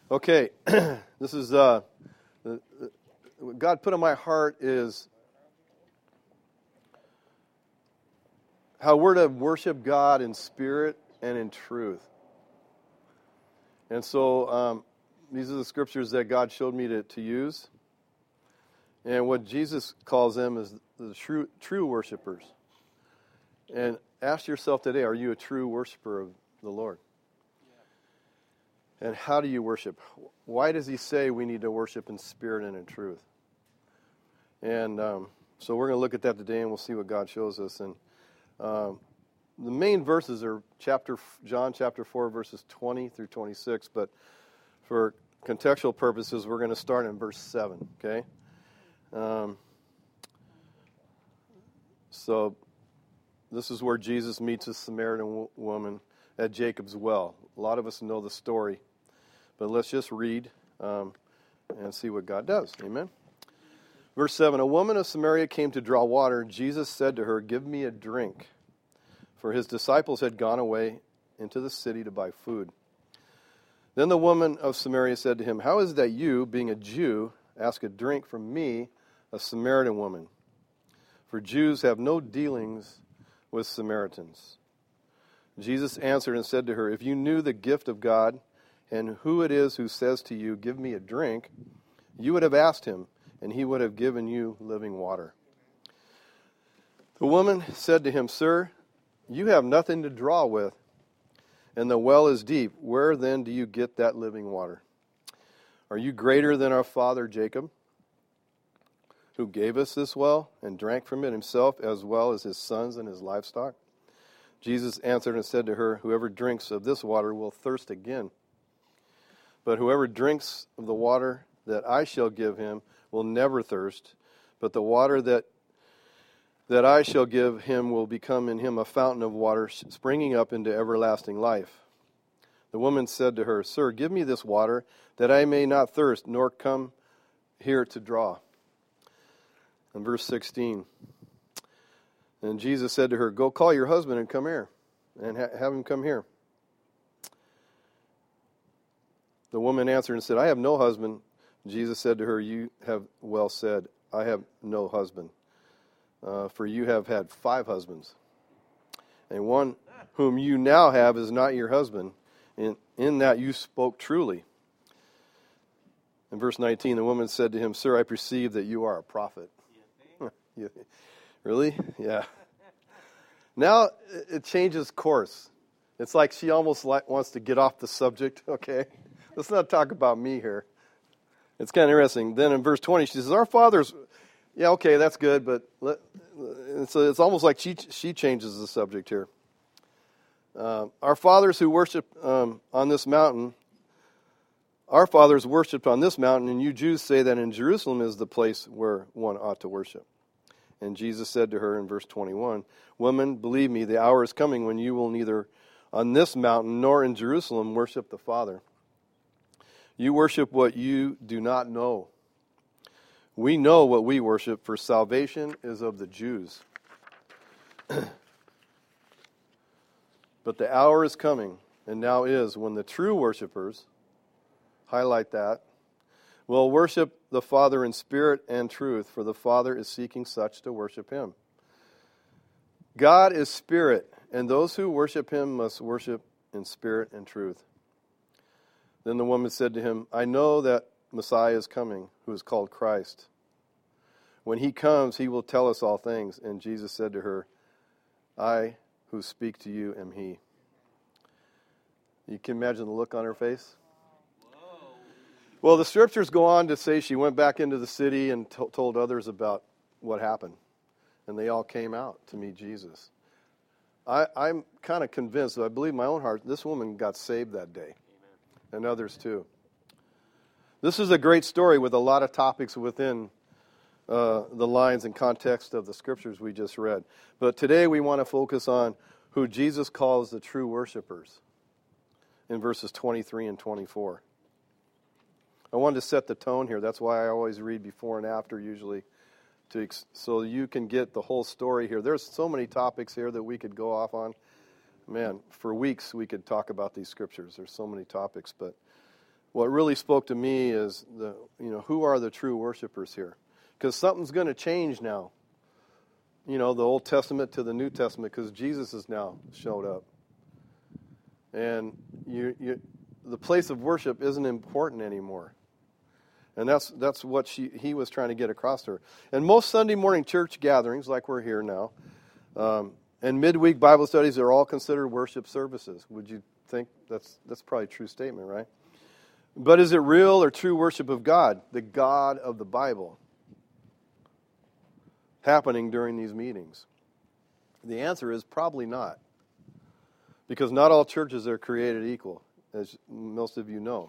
Okay, this is what God put in my heart is how we're to worship God in spirit and in truth. And so these are the scriptures that God showed me to use. And what Jesus calls them is the true worshipers. And ask yourself today, are you a true worshiper of the Lord? And how do you worship? Why does he say we need to worship in spirit and in truth? And so we're going to look at that today, and we'll see what God shows us. And the main verses are John chapter 4, verses 20 through 26. But for contextual purposes, we're going to start in verse 7, okay? So this is where Jesus meets a Samaritan woman at Jacob's well. A lot of us know the story, but let's just read and see what God does. Amen? Verse 7, a woman of Samaria came to draw water. Jesus said to her, give me a drink. For his disciples had gone away into the city to buy food. Then the woman of Samaria said to him, how is it that you, being a Jew, ask a drink from me, a Samaritan woman? For Jews have no dealings with Samaritans. Jesus answered and said to her, if you knew the gift of God and who it is who says to you, give me a drink, you would have asked him, and he would have given you living water. The woman said to him, sir, you have nothing to draw with, and the well is deep. Where then do you get that living water? Are you greater than our father Jacob, who gave us this well and drank from it himself, as well as his sons and his livestock? Jesus answered and said to her, whoever drinks of this water will thirst again. But whoever drinks of the water that I shall give him will never thirst, but the water that I shall give him will become in him a fountain of water springing up into everlasting life. The woman said to her, sir, give me this water, that I may not thirst, nor come here to draw. And verse 16, and Jesus said to her, go call your husband and come here, and have him come here. The woman answered and said, I have no husband. Jesus said to her, you have well said, I have no husband. For you have had 5 husbands, and one whom you now have is not your husband. In that you spoke truly. In verse 19, the woman said to him, sir, I perceive that you are a prophet. Really? Yeah. Now it changes course. It's like she almost wants to get off the subject. Okay, let's not talk about me here. It's kind of interesting. Then in verse 20, she says, our fathers... Yeah, okay, that's good, but it's almost like she changes the subject here. Our fathers who worship on this mountain, our fathers worshipped on this mountain, and you Jews say that in Jerusalem is the place where one ought to worship. And Jesus said to her in verse 21, woman, believe me, the hour is coming when you will neither on this mountain nor in Jerusalem worship the Father. You worship what you do not know. We know what we worship, for salvation is of the Jews. But the hour is coming, and now is, when the true worshipers, highlight that, will worship the Father in spirit and truth, for the Father is seeking such to worship him. God is spirit, and those who worship him must worship in spirit and truth. Then the woman said to him, I know that Messiah is coming, who is called Christ. When he comes, he will tell us all things. And Jesus said to her, I who speak to you am he. You can imagine the look on her face? Well, the scriptures go on to say she went back into the city and told others about what happened. And they all came out to meet Jesus. I'm kind of convinced, I believe in my own heart, this woman got saved that day. And others too. This is a great story with a lot of topics within the lines and context of the scriptures we just read. But today we want to focus on who Jesus calls the true worshipers in verses 23 and 24. I wanted to set the tone here. That's why I always read before and after usually, so you can get the whole story here. There's so many topics here that we could go off on. Man, for weeks we could talk about these scriptures. There's so many topics, but what really spoke to me is who are the true worshipers here? Because something's going to change now. The Old Testament to the New Testament, because Jesus has now showed up. And the place of worship isn't important anymore. And that's what he was trying to get across to her. And most Sunday morning church gatherings, like we're here now, and midweek Bible studies are all considered worship services. Would you think that's probably a true statement, right? But is it real or true worship of God, the God of the Bible, happening during these meetings? The answer is probably not. Because not all churches are created equal, as most of you know.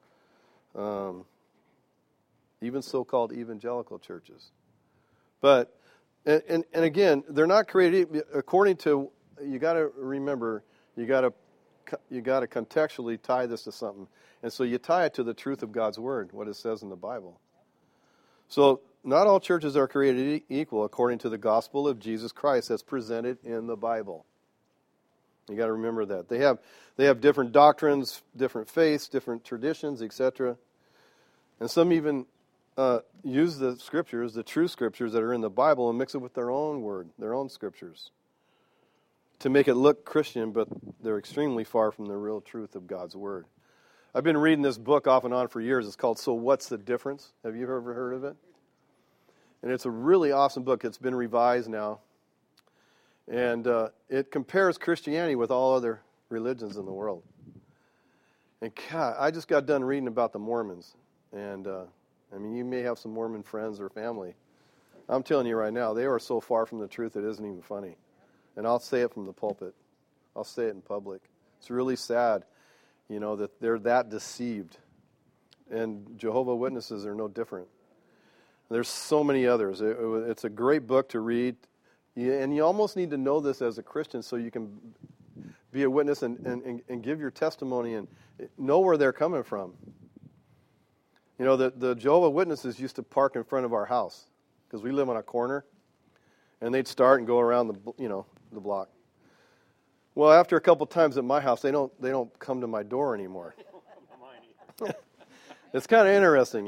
Even so-called evangelical churches. But, and again, they're not created according to, you got to remember, you got to contextually tie this to something. And so you tie it to the truth of God's Word, what it says in the Bible. So not all churches are created equal according to the gospel of Jesus Christ that's presented in the Bible. You got to remember that. They have different doctrines, different faiths, different traditions, etc. And some even use the scriptures, the true scriptures that are in the Bible, and mix it with their own word, their own scriptures, to make it look Christian, but they're extremely far from the real truth of God's Word. I've been reading this book off and on for years. It's called So What's the Difference? Have you ever heard of it? And it's a really awesome book. It's been revised now. And it compares Christianity with all other religions in the world. And God, I just got done reading about the Mormons. And, you may have some Mormon friends or family. I'm telling you right now, they are so far from the truth it isn't even funny. And I'll say it from the pulpit. I'll say it in public. It's really sad, that they're that deceived. And Jehovah's Witnesses are no different. There's so many others. It's a great book to read. And you almost need to know this as a Christian so you can be a witness and give your testimony and know where they're coming from. The Jehovah's Witnesses used to park in front of our house because we live on a corner, and they'd start and go around the block. Well, after a couple times at my house, they don't come to my door anymore. It's kind of interesting,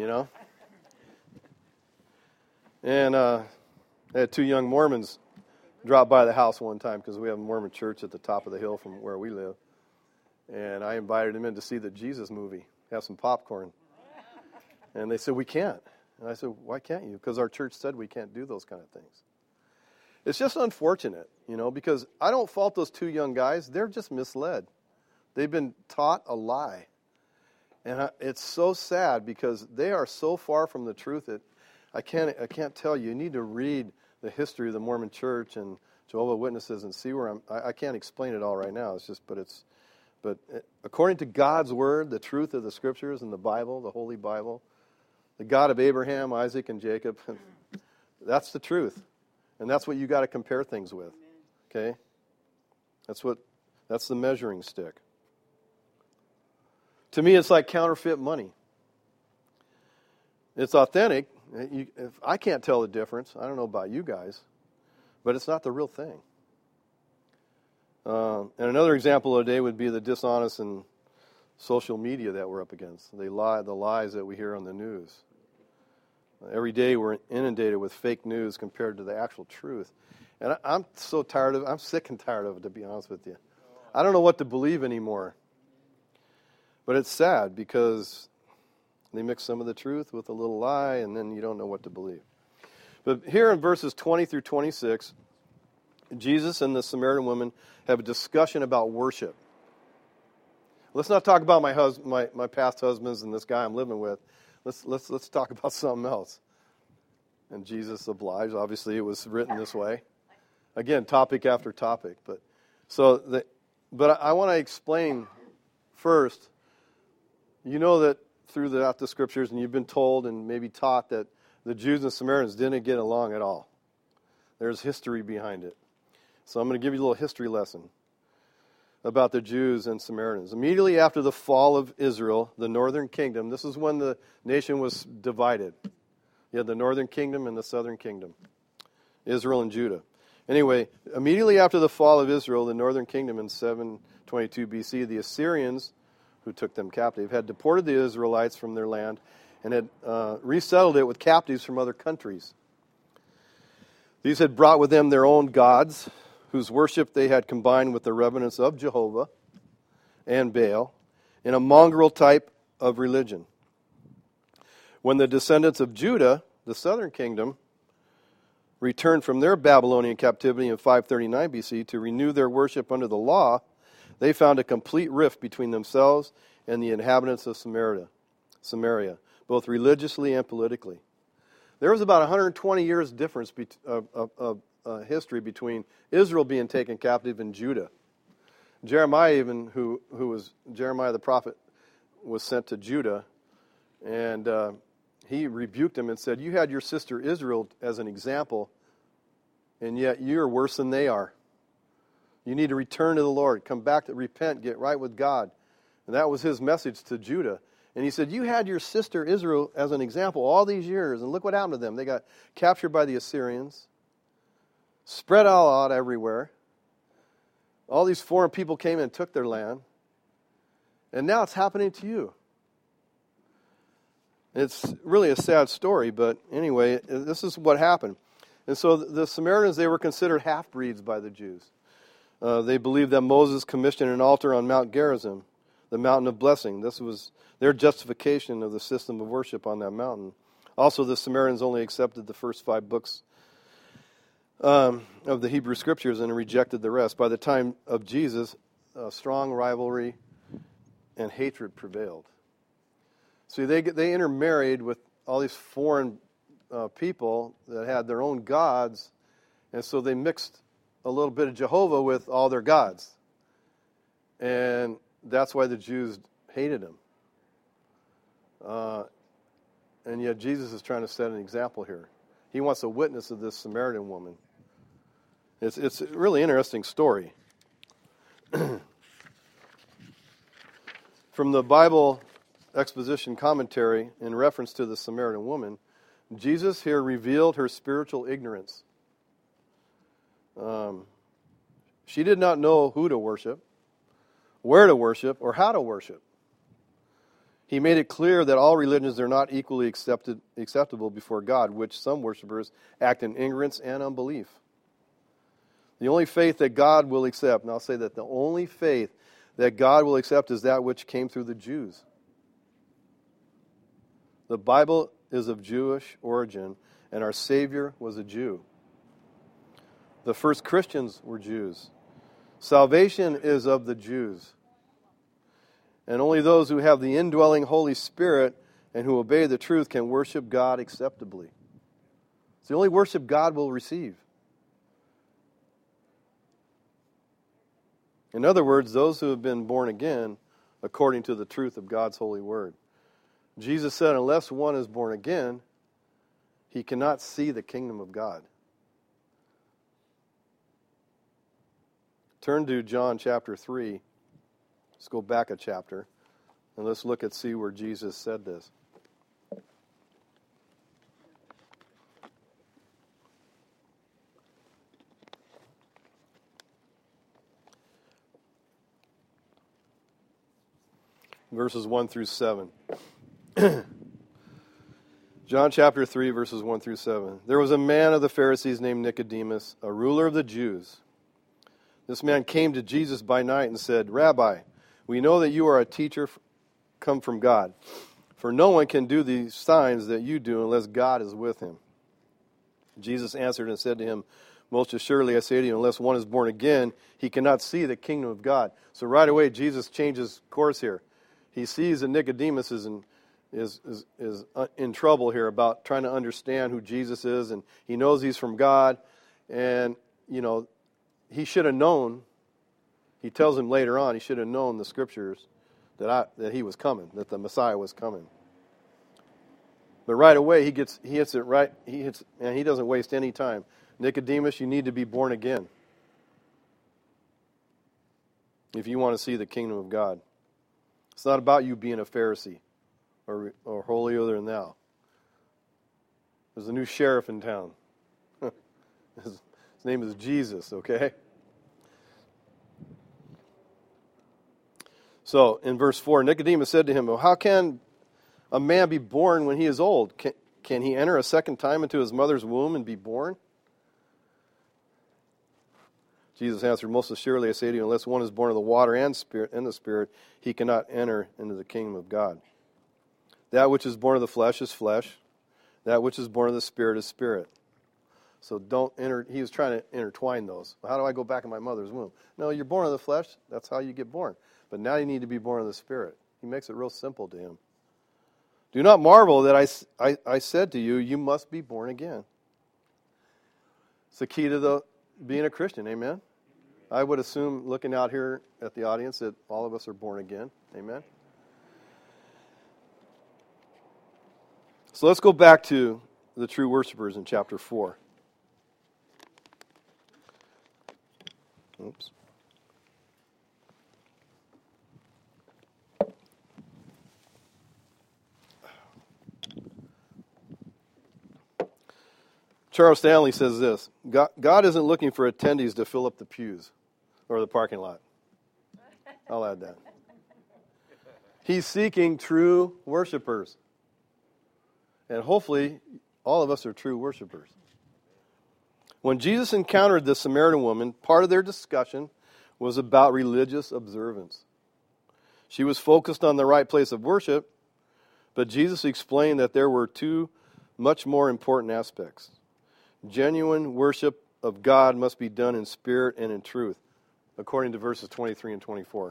And I had two young Mormons drop by the house one time because we have a Mormon church at the top of the hill from where we live. And I invited them in to see the Jesus movie, have some popcorn. And they said, we can't. And I said, why can't you? Because our church said we can't do those kind of things. It's just unfortunate, because I don't fault those two young guys. They're just misled. They've been taught a lie. And it's so sad because they are so far from the truth that I can't tell you. You need to read the history of the Mormon Church and Jehovah's Witnesses and see where I can't explain it all right now. It's just, but according to God's Word, the truth of the Scriptures and the Bible, the Holy Bible, the God of Abraham, Isaac, and Jacob, that's the truth. And that's what you got to compare things with. Okay? That's the measuring stick. To me, it's like counterfeit money. It's authentic. If I can't tell the difference, I don't know about you guys, but it's not the real thing. And another example of the day would be the dishonest and social media that we're up against. The lies that we hear on the news. Every day we're inundated with fake news compared to the actual truth. And I'm sick and tired of it, to be honest with you. I don't know what to believe anymore. But it's sad because they mix some of the truth with a little lie, and then you don't know what to believe. But here in verses 20 through 26, Jesus and the Samaritan woman have a discussion about worship. Let's not talk about my past husbands and this guy I'm living with. Let's talk about something else. And Jesus obliged. Obviously, it was written this way. Again, topic after topic. But I want to explain first. You know that throughout the Scriptures, and you've been told and maybe taught that the Jews and Samaritans didn't get along at all. There's history behind it. So I'm going to give you a little history lesson about the Jews and Samaritans. Immediately after the fall of Israel, the northern kingdom, this is when the nation was divided. You had the northern kingdom and the southern kingdom, Israel and Judah. Anyway, immediately after the fall of Israel, the northern kingdom in 722 BC, the Assyrians, who took them captive, had deported the Israelites from their land and had resettled it with captives from other countries. These had brought with them their own gods, whose worship they had combined with the reverence of Jehovah and Baal in a mongrel type of religion. When the descendants of Judah, the southern kingdom, returned from their Babylonian captivity in 539 BC to renew their worship under the law, they found a complete rift between themselves and the inhabitants of Samaria, both religiously and politically. There was about 120 years difference of history between Israel being taken captive and Judah. Jeremiah, even who was Jeremiah the prophet, was sent to Judah, and he rebuked him and said, "You had your sister Israel as an example, and yet you're worse than they are. You need to return to the Lord, come back to repent, get right with God." And that was his message to Judah. And he said, "You had your sister Israel as an example all these years, and look what happened to them. They got captured by the Assyrians, spread all out everywhere. All these foreign people came and took their land. And now it's happening to you." It's really a sad story, but anyway, this is what happened. And so the Samaritans, they were considered half-breeds by the Jews. They believed that Moses commissioned an altar on Mount Gerizim, the mountain of blessing. This was their justification of the system of worship on that mountain. Also, the Samaritans only accepted the first 5 books of the Hebrew Scriptures and rejected the rest. By the time of Jesus, strong rivalry and hatred prevailed. See, they intermarried with all these foreign people that had their own gods, and so they mixed a little bit of Jehovah with all their gods. And that's why the Jews hated him. And yet Jesus is trying to set an example here. He wants a witness of this Samaritan woman. It's a really interesting story. From the Bible exposition commentary in reference to the Samaritan woman, Jesus here revealed her spiritual ignorance. She did not know who to worship, where to worship, or how to worship. He made it clear that all religions are not equally acceptable before God, which some worshipers act in ignorance and unbelief. The only faith that God will accept, and I'll say that the only faith that God will accept is that which came through the Jews. The Bible is of Jewish origin, and our Savior was a Jew. The first Christians were Jews. Salvation is of the Jews. And only those who have the indwelling Holy Spirit and who obey the truth can worship God acceptably. It's the only worship God will receive. In other words, those who have been born again according to the truth of God's holy word. Jesus said, unless one is born again, he cannot see the kingdom of God. Turn to John chapter 3. Let's go back a chapter, and let's see where Jesus said this. Verses 1 through 7. John chapter 3, verses 1 through 7. There was a man of the Pharisees named Nicodemus, a ruler of the Jews. This man came to Jesus by night and said, "Rabbi, we know that you are a teacher come from God, for no one can do these signs that you do unless God is with him." Jesus answered and said to him, "Most assuredly I say to you, unless one is born again, he cannot see the kingdom of God." So right away Jesus changes course here. He sees that Nicodemus is in trouble here about trying to understand who Jesus is, and he knows he's from God, and he should have known. He tells him later on he should have known the scriptures that he was coming, that the Messiah was coming. But right away he hits it right. And he doesn't waste any time. Nicodemus, you need to be born again if you want to see the kingdom of God. It's not about you being a Pharisee or holier than thou. There's a new sheriff in town. His name is Jesus, okay? So in verse 4, Nicodemus said to him, well, how can a man be born when he is old? Can he enter a second time into his mother's womb and be born? Jesus answered, most assuredly I say to you, unless one is born of the water and the Spirit, he cannot enter into the kingdom of God. That which is born of the flesh is flesh. That which is born of the Spirit is spirit. So he was trying to intertwine those. How do I go back in my mother's womb? No, you're born of the flesh. That's how you get born. But now you need to be born of the Spirit. He makes it real simple to him. Do not marvel that I said to you, you must be born again. It's the key to being a Christian, amen? I would assume, looking out here at the audience, that all of us are born again, amen? So let's go back to the true worshipers in chapter 4. Oops. Charles Stanley says this, God isn't looking for attendees to fill up the pews or the parking lot. I'll add that. He's seeking true worshipers. And hopefully, all of us are true worshipers. When Jesus encountered the Samaritan woman, part of their discussion was about religious observance. She was focused on the right place of worship, but Jesus explained that there were two much more important aspects. Genuine worship of God must be done in spirit and in truth, according to verses 23 and 24.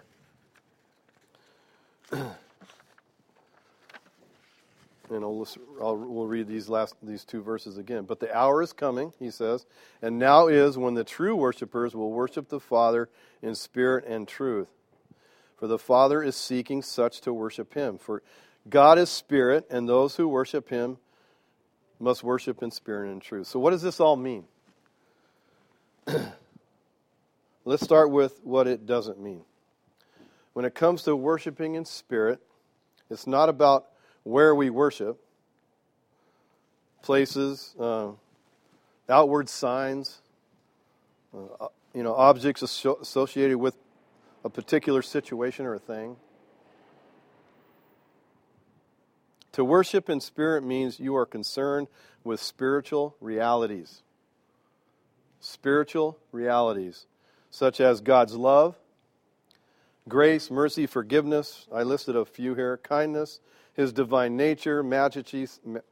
We'll read these two verses again. But the hour is coming, he says, and now is when the true worshipers will worship the Father in spirit and truth. For the Father is seeking such to worship him. For God is spirit, and those who worship him must worship in spirit and in truth. So what does this all mean? Let's start with what it doesn't mean. When it comes to worshiping in spirit, it's not about where we worship, places, outward signs, objects associated with a particular situation or a thing. To worship in spirit means you are concerned with spiritual realities. Spiritual realities, such as God's love, grace, mercy, forgiveness. I listed a few here. Kindness, his divine nature, majesty,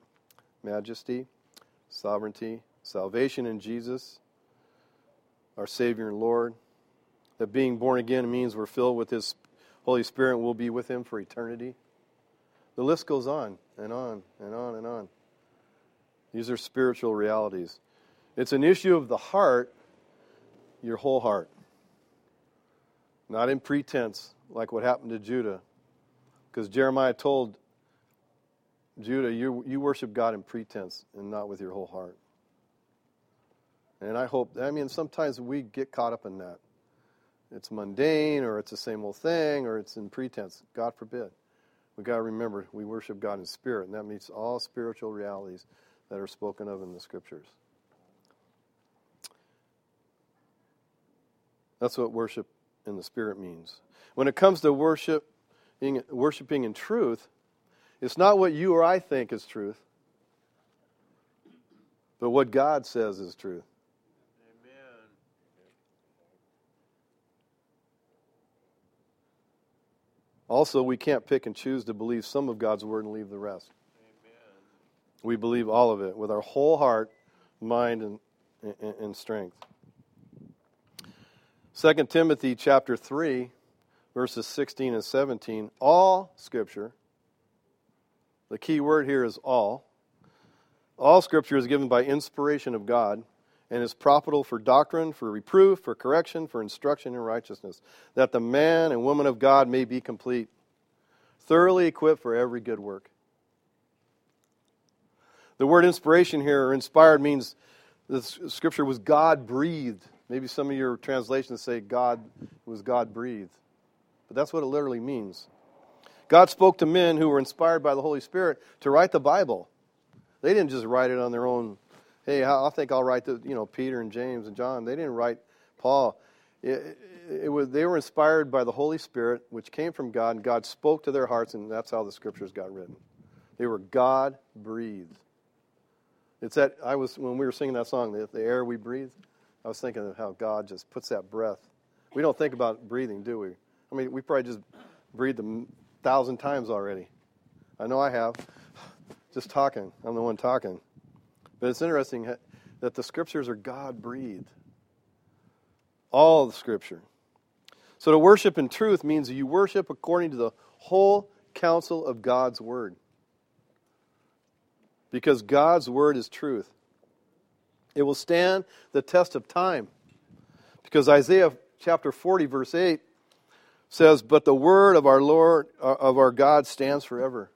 sovereignty, salvation in Jesus, our Savior and Lord. That being born again means we're filled with his Holy Spirit and we'll be with him for eternity. The list goes on and on and on and on. These are spiritual realities. It's an issue of the heart, your whole heart. Not in pretense, like what happened to Judah. Because Jeremiah told Judah, you worship God in pretense and not with your whole heart. And sometimes we get caught up in that. It's mundane, or it's the same old thing, or it's in pretense. God forbid. We've got to remember, we worship God in spirit, and that means all spiritual realities that are spoken of in the Scriptures. That's what worship in the Spirit means. When it comes to worshiping in truth, it's not what you or I think is truth, but what God says is truth. Amen. Also, we can't pick and choose to believe some of God's Word and leave the rest. Amen. We believe all of it with our whole heart, mind, and strength. 2 Timothy chapter 3, verses 16 and 17, all Scripture, the key word here is all Scripture is given by inspiration of God and is profitable for doctrine, for reproof, for correction, for instruction in righteousness, that the man and woman of God may be complete, thoroughly equipped for every good work. The word inspiration here, or inspired, means the Scripture was God-breathed. Maybe some of your translations say was God-breathed. But that's what it literally means. God spoke to men who were inspired by the Holy Spirit to write the Bible. They didn't just write it on their own. Hey, I think I'll write Peter and James and John. They didn't write Paul. They were inspired by the Holy Spirit, which came from God, and God spoke to their hearts, and that's how the Scriptures got written. They were God-breathed. When we were singing that song, the air we breathe, I was thinking of how God just puts that breath. We don't think about breathing, do we? I mean, we probably just breathed 1,000 times already. I know I have. Just talking. I'm the one talking. But it's interesting that the Scriptures are God-breathed. All the Scripture. So to worship in truth means you worship according to the whole counsel of God's Word. Because God's Word is truth. It will stand the test of time. Because Isaiah chapter 40, verse 8 says, "But the word of our Lord, of our God, stands forever."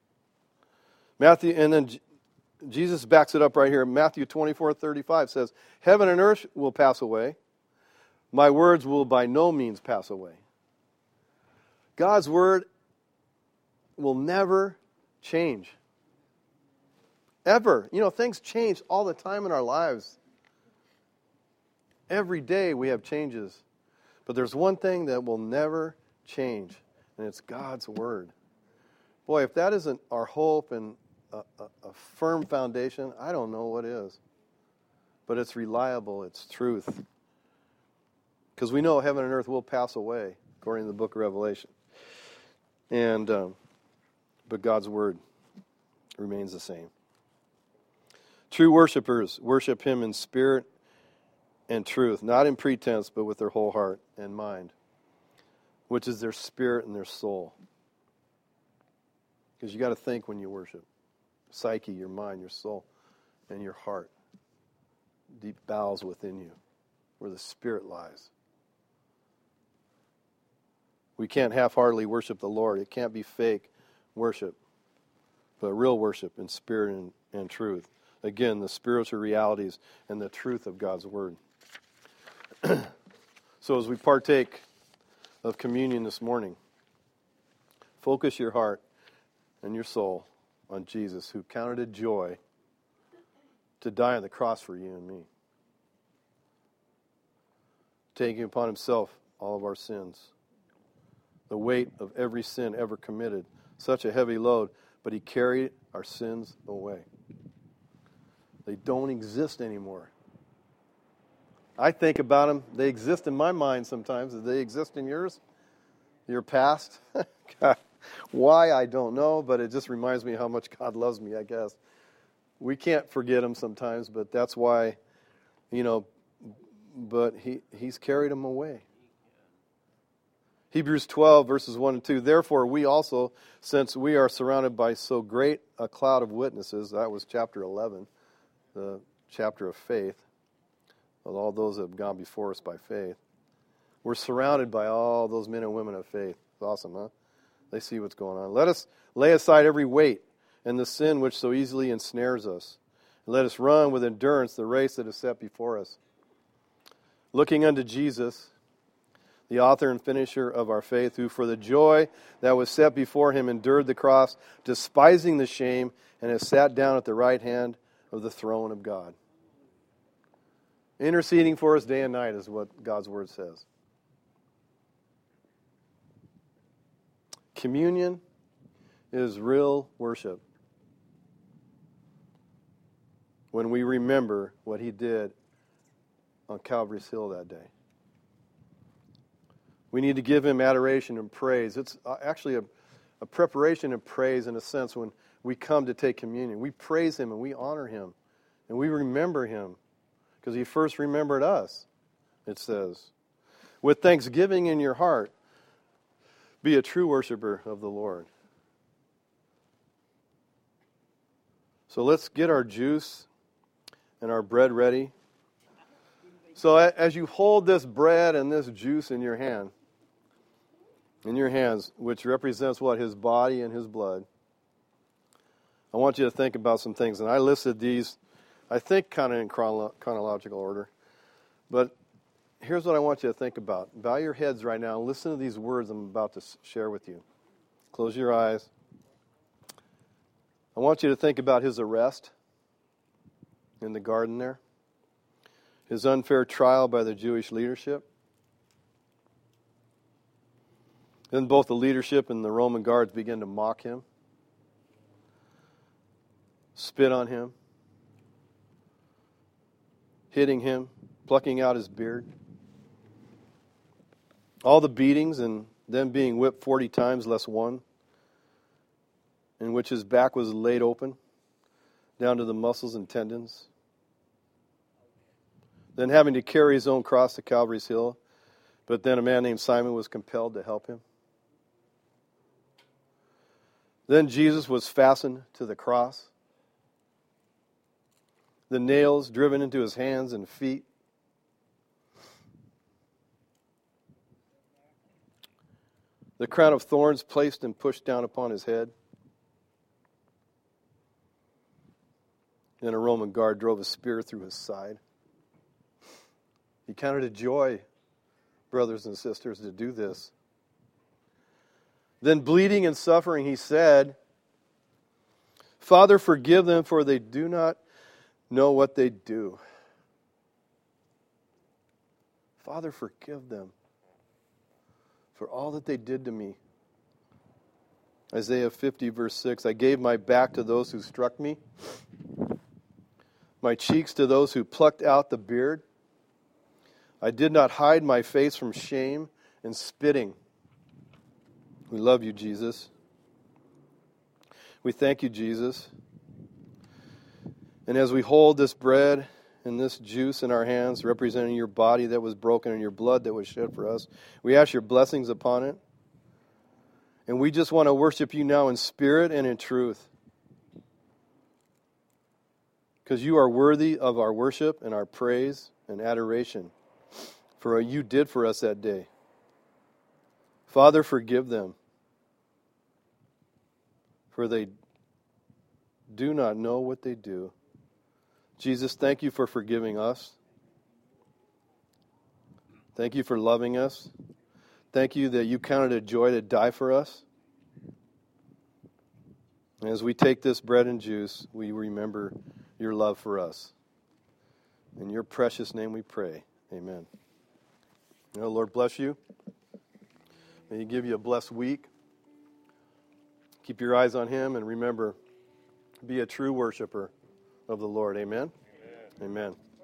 And then Jesus backs it up right here. Matthew 24:35 says, "Heaven and earth will pass away. My words will by no means pass away." God's word will never change. Ever. Things change all the time in our lives. Every day we have changes. But there's one thing that will never change, and it's God's word. Boy, if that isn't our hope and a firm foundation, I don't know what is. But it's reliable, it's truth. Because we know heaven and earth will pass away, according to the book of Revelation. But God's word remains the same. True worshipers worship Him in spirit and truth, not in pretense, but with their whole heart and mind, which is their spirit and their soul. Because you got to think when you worship. Psyche, your mind, your soul, and your heart. Deep bowels within you, where the spirit lies. We can't half-heartedly worship the Lord. It can't be fake worship, but real worship in spirit and truth. Again, the spiritual realities and the truth of God's word. So as we partake of communion this morning, focus your heart and your soul on Jesus, who counted it joy to die on the cross for you and me, taking upon Himself all of our sins, the weight of every sin ever committed, such a heavy load, but He carried our sins away. They don't exist anymore. I think about them. They exist in my mind sometimes. Do they exist in yours? Your past? God, why, I don't know, but it just reminds me how much God loves me, I guess. We can't forget Him sometimes, but that's why, but He's carried them away. Hebrews 12, verses 1 and 2. "Therefore we also, since we are surrounded by so great a cloud of witnesses," that was chapter 11, the chapter of faith, of all those that have gone before us by faith. We're surrounded by all those men and women of faith. It's awesome, huh? They see what's going on. "Let us lay aside every weight and the sin which so easily ensnares us. And let us run with endurance the race that is set before us. Looking unto Jesus, the author and finisher of our faith, who for the joy that was set before Him endured the cross, despising the shame, and has sat down at the right hand of the throne of God." Interceding for us day and night is what God's word says. Communion is real worship. When we remember what He did on Calvary's Hill that day. We need to give Him adoration and praise. It's actually a preparation and praise in a sense when we come to take communion. We praise Him and we honor Him. And we remember Him because He first remembered us, it says. "With thanksgiving in your heart, be a true worshiper of the Lord." So let's get our juice and our bread ready. So as you hold this bread and this juice in your hands, which represents what? His body and His blood. I want you to think about some things. And I listed these, I think, kind of in chronological order. But here's what I want you to think about. Bow your heads right now and listen to these words I'm about to share with you. Close your eyes. I want you to think about His arrest in the garden there. His unfair trial by the Jewish leadership. Then both the leadership and the Roman guards began to mock him, spit on him, hitting him, plucking out his beard. All the beatings and them being whipped 40 times less one, in which his back was laid open, down to the muscles and tendons. Then having to carry his own cross to Calvary's Hill, but then a man named Simon was compelled to help him. Then Jesus was fastened to the cross, the nails driven into his hands and feet. The crown of thorns placed and pushed down upon his head. Then a Roman guard drove a spear through his side. He counted it joy, brothers and sisters, to do this. Then bleeding and suffering, he said, Father, forgive them, for they do not know what they do. Father, forgive them for all that they did to me. Isaiah 50, verse 6, I gave my back to those who struck me, my cheeks to those who plucked out the beard. I did not hide my face from shame and spitting. We love you, Jesus. We thank you, Jesus. And as we hold this bread and this juice in our hands, representing your body that was broken and your blood that was shed for us, we ask your blessings upon it. And we just want to worship you now in spirit and in truth. Because you are worthy of our worship and our praise and adoration for what you did for us that day. Father, forgive them, for they do not know what they do. Jesus, thank you for forgiving us. Thank you for loving us. Thank you that you counted it joy to die for us. And as we take this bread and juice, we remember your love for us. In your precious name we pray. Amen. Lord bless you. May he give you a blessed week. Keep your eyes on him, and remember, be a true worshiper of the Lord. Amen? Amen. Amen.